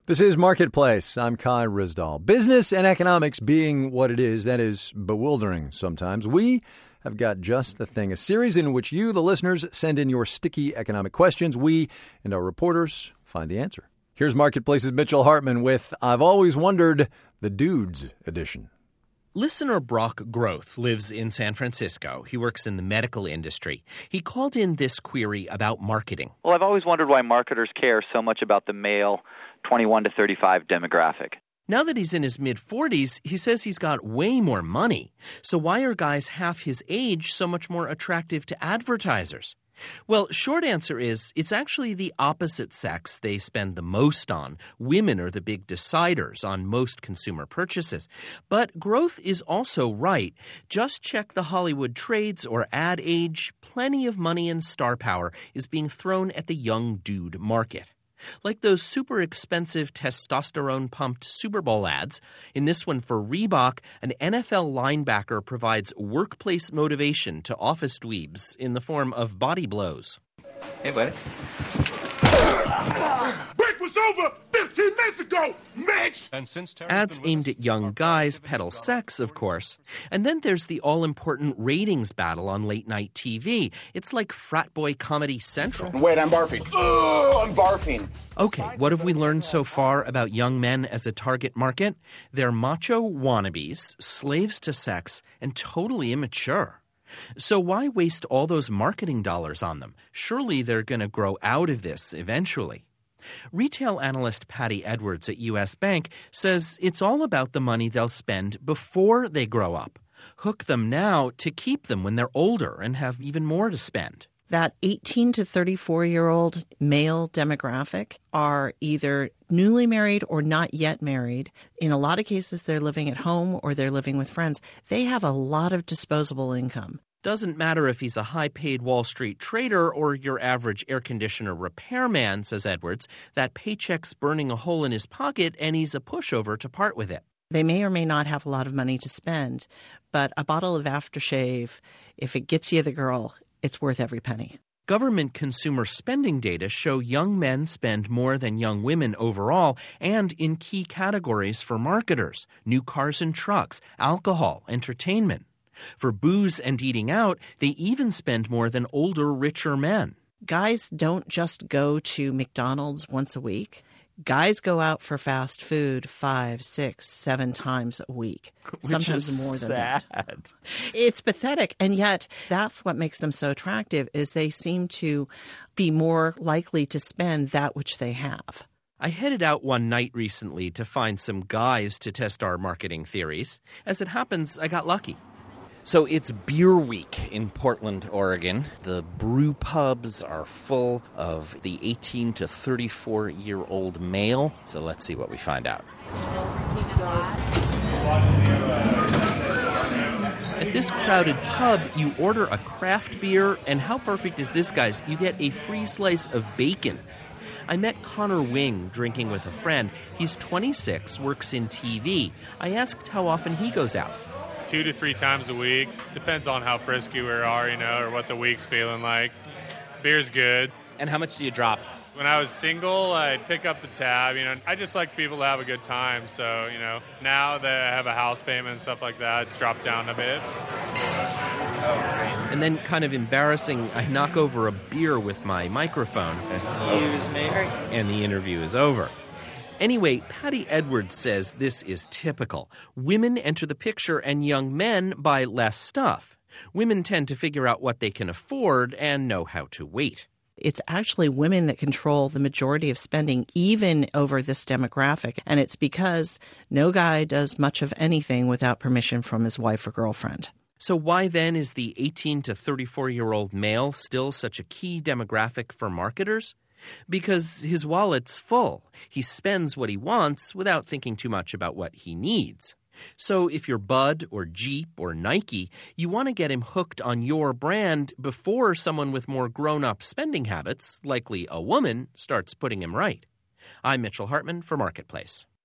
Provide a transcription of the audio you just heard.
This is Marketplace. I'm Kai Rizdal. Business and economics being what it is, that is bewildering sometimes. We have got just the thing, a series in which you, the listeners, send in your sticky economic questions. We and our reporters find the answer. Here's Marketplace's Mitchell Hartman with I've Always Wondered, the Dudes edition. Listener Brock Groth lives in San Francisco. He works in the medical industry. He called in this query about marketing. Well, I've always wondered why marketers care so much about the male 21 to 35 demographic. Now that he's in his mid-40s, he says he's got way more money. So why are guys half his age so much more attractive to advertisers? Well, short answer is it's actually the opposite sex they spend the most on. Women are the big deciders on most consumer purchases. But Groth is also right. Just check the Hollywood trades or Ad Age. Plenty of money and star power is being thrown at the young dude market. Like those super expensive testosterone-pumped Super Bowl ads. In this one for Reebok, an NFL linebacker provides workplace motivation to office dweebs in the form of body blows. Hey, buddy. Break was over 15 minutes ago, Mitch! Ads aimed at young guys peddle sex, of course. And then there's the all-important ratings battle on late-night TV. It's like frat boy Comedy Central. Wait, I'm barfing. Oh, I'm barfing. Okay, what have we learned so far about young men as a target market? They're macho wannabes, slaves to sex, and totally immature. So why waste all those marketing dollars on them? Surely they're going to grow out of this eventually. Retail analyst Patty Edwards at U.S. Bank says it's all about the money they'll spend before they grow up. Hook them now to keep them when they're older and have even more to spend. That 18 to 34-year-old male demographic are either newly married or not yet married. In a lot of cases, they're living at home or they're living with friends. They have a lot of disposable income. Doesn't matter if he's a high-paid Wall Street trader or your average air conditioner repairman, says Edwards. That paycheck's burning a hole in his pocket and he's a pushover to part with it. They may or may not have a lot of money to spend, but a bottle of aftershave, if it gets you the girl, it's worth every penny. Government consumer spending data show young men spend more than young women overall and in key categories for marketers: new cars and trucks, alcohol, entertainment. For booze and eating out, they even spend more than older, richer men. Guys don't just go to McDonald's once a week. Guys go out for fast food 5, 6, 7 times a week. Sometimes more than that. It's pathetic. And yet that's what makes them so attractive is they seem to be more likely to spend that which they have. I headed out one night recently to find some guys to test our marketing theories. As it happens, I got lucky. So it's Beer Week in Portland, Oregon. The brew pubs are full of the 18 to 34-year-old male. So let's see what we find out. At this crowded pub, you order a craft beer, and how perfect is this, guys? You get a free slice of bacon. I met Connor Wing drinking with a friend. He's 26, works in TV. I asked how often he goes out. 2 to 3 times a week. Depends on how frisky we are, or what the week's feeling like. Beer's good. And how much do you drop? When I was single, I'd pick up the tab. I just like people to have a good time. So, now that I have a house payment and stuff like that, it's dropped down a bit. And then, kind of embarrassing, I knock over a beer with my microphone. Excuse me. And the interview is over. Anyway, Patty Edwards says this is typical. Women enter the picture and young men buy less stuff. Women tend to figure out what they can afford and know how to wait. It's actually women that control the majority of spending, even over this demographic. And it's because no guy does much of anything without permission from his wife or girlfriend. So why then is the 18 to 34-year-old male still such a key demographic for marketers? Because his wallet's full. He spends what he wants without thinking too much about what he needs. So if you're Bud or Jeep or Nike, you want to get him hooked on your brand before someone with more grown-up spending habits, likely a woman, starts putting him right. I'm Mitchell Hartman for Marketplace.